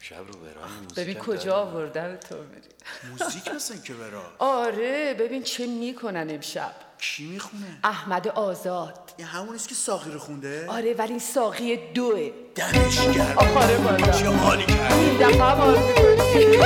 امشب رو برای موزیک ببین کجا آوردن تو بری موزیک مثلا که برای آره ببین چه میکنن امشب. کی میخونه؟ احمد آزاد. این همونیست که ساقی رو خونده؟ آره ولی این ساقی 2. دمش گرم. آره والا چه حالی کرد. این دفعه هم حال میکنی.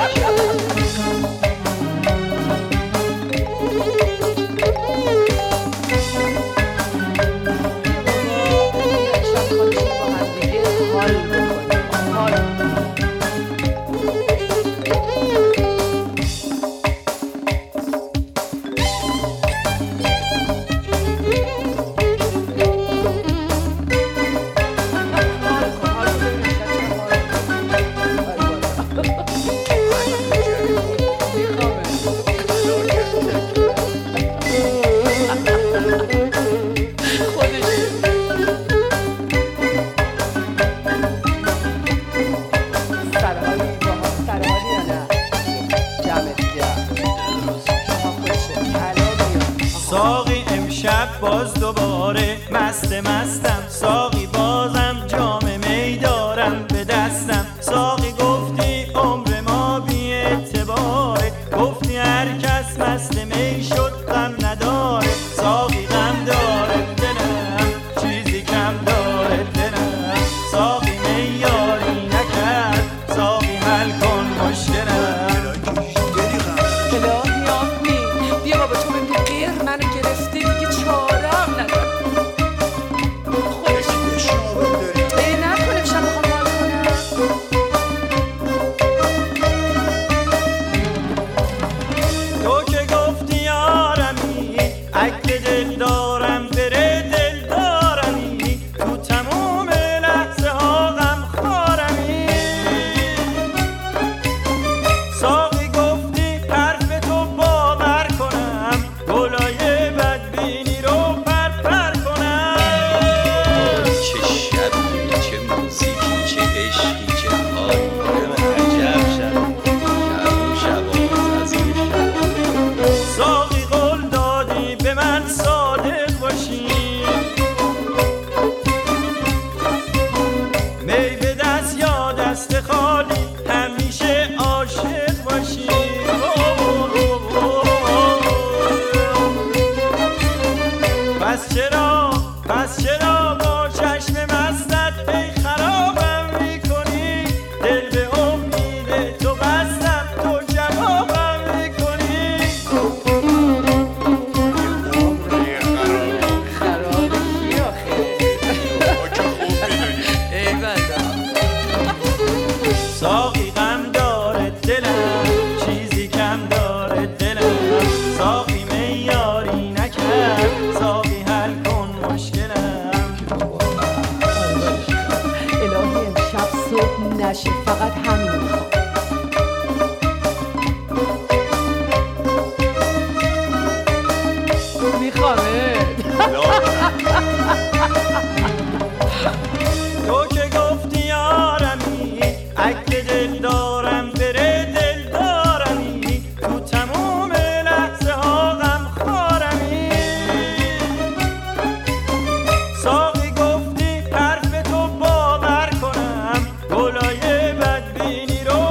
ساقی امشب باز دوباره مستم ساقی بازم جام می دارم به دستم ساقی گفتی عمر ما بی اعتباره گفتی هر کس مست می شد غم نداره ساقی غم داره دلم چیزی کم داره دلم ساقی می یاری نکرد ساقی حل کن مشکلم الهی آمین بیا بابا تو ببین غیر منو گرفته دیگه چاره هم ندارم خودش ای نکنه امشب میخوام حال کنم تو که گفتی یارمی اگه دل دارم بره دل دارمی تو تموم لحظه ها غم خارمی ساقی گفتی حرف تو باور کنم گلای بدبینی رو پر کنم چه شبی چه موزیکی چه عشقی چه حالی عجب شب از این شب ساقی قول دادی به من صادق باشی می به دست یا دست خالی همیشه عاشق باشی پس چرا با چشم مستت ای خرابم میکنی دل به امید تو بستم تو جوابم میکنی خرابه کی آخه ای بنده ساقی غم داره دلم چیزی کم داره دلم ساقی میاری نکرد ساقی حل کن مشکلم الهی امشب صبح نشه فقط همین میخوامه تو که گفتی یارمی اگه دل دارم بره دل دارمی تو تموم لحظه ها غم خارمی ساقی گفتی حرف تو باور کنم گلای بدبینی رو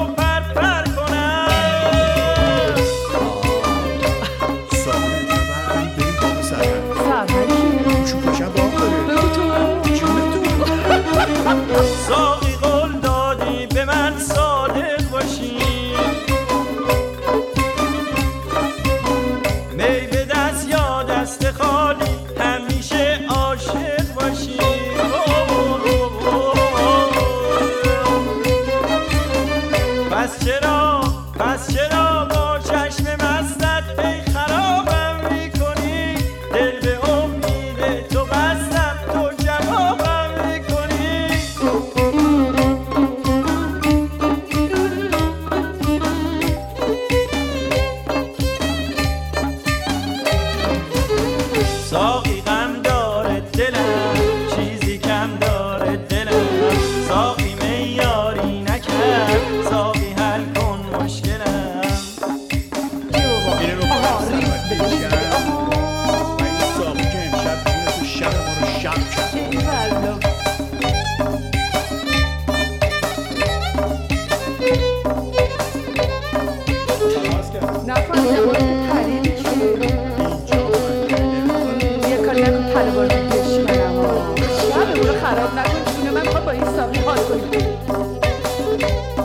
میکنم.